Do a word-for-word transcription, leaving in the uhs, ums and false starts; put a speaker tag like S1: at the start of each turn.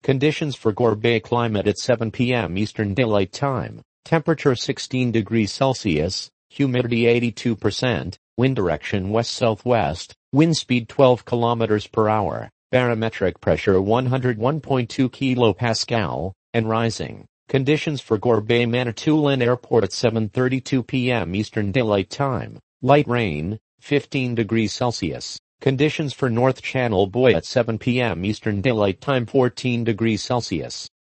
S1: Conditions for Gorbet climate at seven p m Eastern Daylight Time. Temperature sixteen degrees Celsius, humidity eighty-two percent, wind direction west-southwest, wind speed twelve kilometers per hour, barometric pressure one hundred one point two kilopascal, and rising. Conditions for Gorbet Manitoulin Airport at seven thirty-two p m Eastern Daylight Time. Light rain, fifteen degrees Celsius. Conditions for North Channel Buoy at seven p m Eastern Daylight Time fourteen degrees Celsius.